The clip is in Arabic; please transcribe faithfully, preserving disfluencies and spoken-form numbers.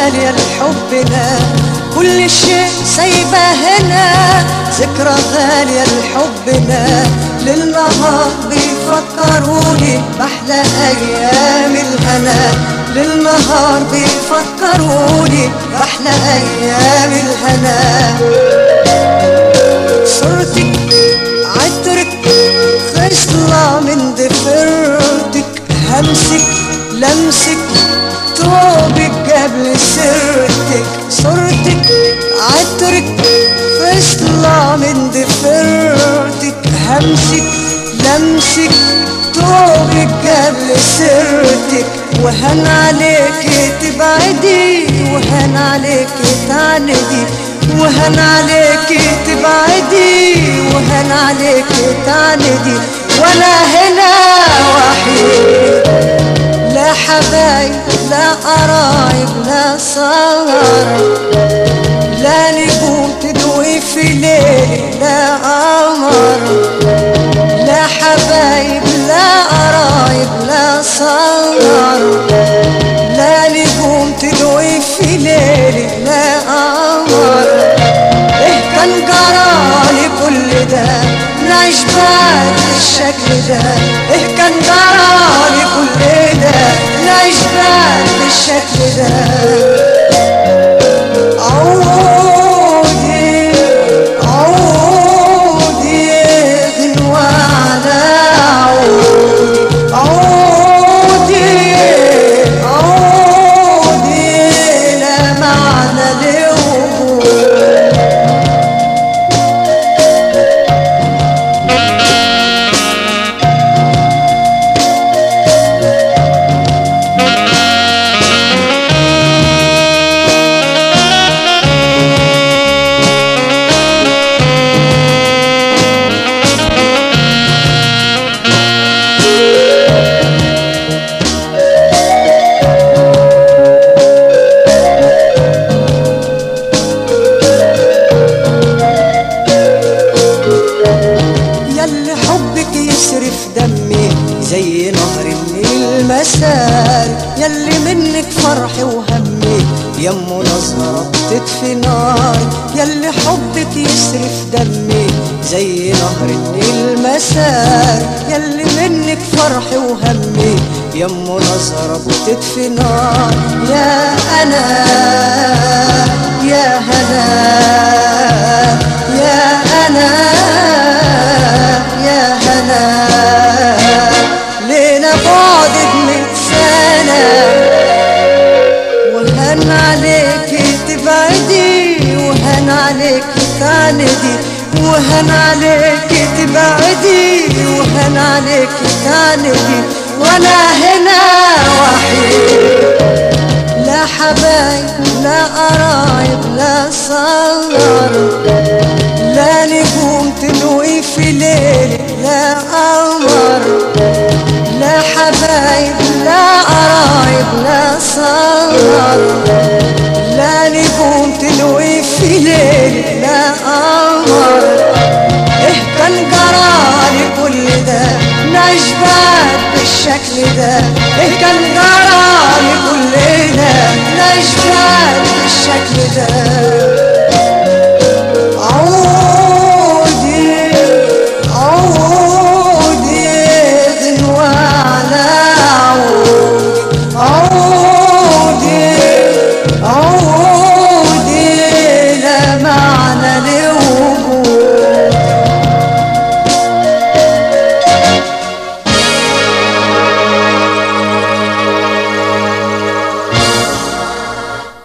غالية لحبنا، كل شيء سايبه هنا، ذكرى غالية لحبنا. للنهار بيفكروني بأحلى أيام الهنا، للنهار بيفكروني بأحلى أيام الهنا. صورتك عطرك خصلة من ضفيرتك، همسك لمسك توبك قبل سيرتك. صورتك عطرك خصلة من ضفيرتك، همسك لمسك توبك قبل سيرتك. وهن عليك تبعدي، وهن عليك تعندي، وهن عليك تبعدي، وهن عليك تعندي. وانا هنا وحيد، لا حبايب لا قرايب لا صغار، لا نجوم تدوي في ليل لا قمر، لا حبايب لا قرايب لا صغار، لا نجوم تدوي في ليل لا قمر. إيه كان جرالي كل ده نعيش بعد بالشكل ده، إيه كان جرالي كل ده نعيش بعد بالشكل ده. عودي عودي غنوة على عودي، عودي عودي لا معنى لوجودي. زي نهر النيل مسار، يلي منك فرحي وهمي يمو نظرة بتطفي ناري، يلي حبك يسرف دمي زي نهر النيل مسار، يلي منك فرحي وهمي يمو نظرة بتطفي نار. يا أنا يا هنا يا أنا يا هنا، لينا بعد من سنة وهن عليك تبعدي، وهن عليك تعندي، وهن عليك تبعدي، وهن عليك تعندي. وانا هنا وحيد، لا حبايب لا قرايب لا صغار، لا نجوم تلوي في ليل لا قمر، لا حبايب لا قرايب لا صغار، لا نجوم تلوي في ليل لا قمر. إيه كان جرالي كل ده نعيش بعد بالشكل ده، إيه كان جرالي كل ده نعيش بعد بالشكل ده.